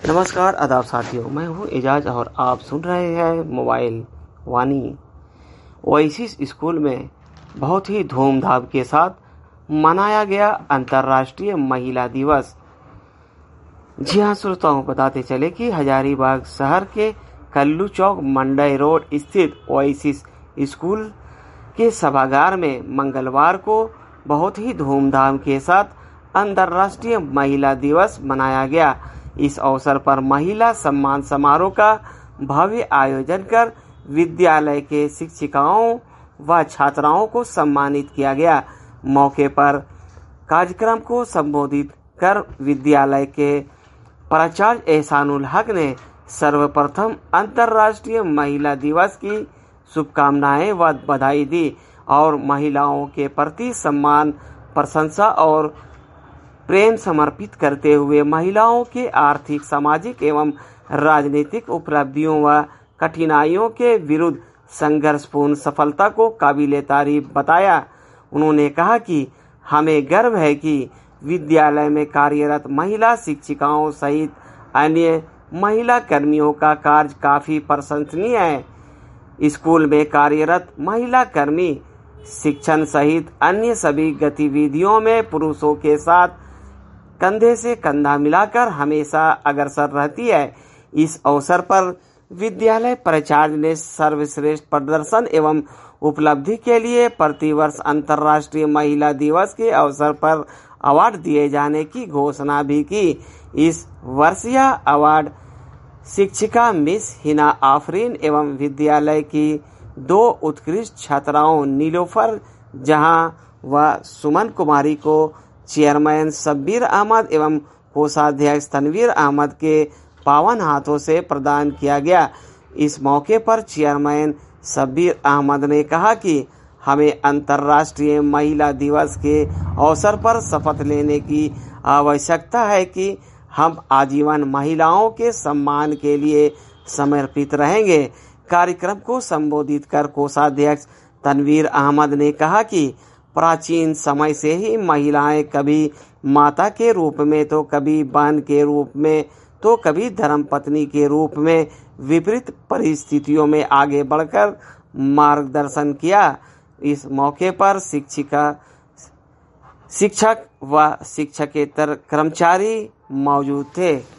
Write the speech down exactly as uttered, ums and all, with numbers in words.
नमस्कार आदाब साथियों, मैं हूं एजाज और आप सुन रहे हैं मोबाइल वाणी। ओएसिस स्कूल में बहुत ही धूमधाम के साथ मनाया गया अंतर्राष्ट्रीय महिला दिवस। जी हां श्रोताओं, बताते चले कि हजारीबाग शहर के कल्लू चौक मंडई रोड स्थित ओएसिस स्कूल के सभागार में मंगलवार को बहुत ही धूमधाम के साथ अंतर्राष्ट्रीय महिला दिवस मनाया गया। इस अवसर पर महिला सम्मान समारोह का भव्य आयोजन कर विद्यालय के शिक्षिकाओं व छात्राओं को सम्मानित किया गया। मौके पर कार्यक्रम को संबोधित कर विद्यालय के प्राचार्य एहसानुल हक ने सर्वप्रथम अंतर्राष्ट्रीय महिला दिवस की शुभकामनाएं व बधाई दी और महिलाओं के प्रति सम्मान, प्रशंसा और प्रेम समर्पित करते हुए महिलाओं के आर्थिक, सामाजिक एवं राजनीतिक उपलब्धियों व कठिनाइयों के विरुद्ध संघर्षपूर्ण सफलता को काबिले तारीफ बताया। उन्होंने कहा कि हमें गर्व है कि विद्यालय में कार्यरत महिला शिक्षिकाओं सहित अन्य महिला कर्मियों का कार्य काफी प्रशंसनीय है। स्कूल में कार्यरत महिला कर्मी शिक्षण सहित अन्य सभी गतिविधियों में पुरुषों के साथ कंधे से कंधा मिलाकर हमेशा अग्रसर रहती है। इस अवसर पर विद्यालय प्राचार्य ने सर्वश्रेष्ठ प्रदर्शन एवं उपलब्धि के लिए प्रतिवर्ष अंतर्राष्ट्रीय महिला दिवस के अवसर पर अवार्ड दिए जाने की घोषणा भी की। इस वर्ष यह अवार्ड शिक्षिका मिस हिना आफरीन एवं विद्यालय की दो उत्कृष्ट छात्राओं नीलोफर जहां व सुमन कुमारी को चेयरमैन शब्बीर अहमद एवं कोषाध्यक्ष तनवीर अहमद के पावन हाथों से प्रदान किया गया। इस मौके पर चेयरमैन शब्बीर अहमद ने कहा कि हमें अंतर्राष्ट्रीय महिला दिवस के अवसर पर शपथ लेने की आवश्यकता है कि हम आजीवन महिलाओं के सम्मान के लिए समर्पित रहेंगे। कार्यक्रम को संबोधित कर कोषाध्यक्ष तनवीर अहमद ने कहा कि प्राचीन समय से ही महिलाएं कभी माता के रूप में, तो कभी बहन के रूप में, तो कभी धर्मपत्नी के रूप में विपरीत परिस्थितियों में आगे बढ़कर मार्गदर्शन किया। इस मौके पर शिक्षिका शिक्षक व शिक्षकेतर कर्मचारी मौजूद थे।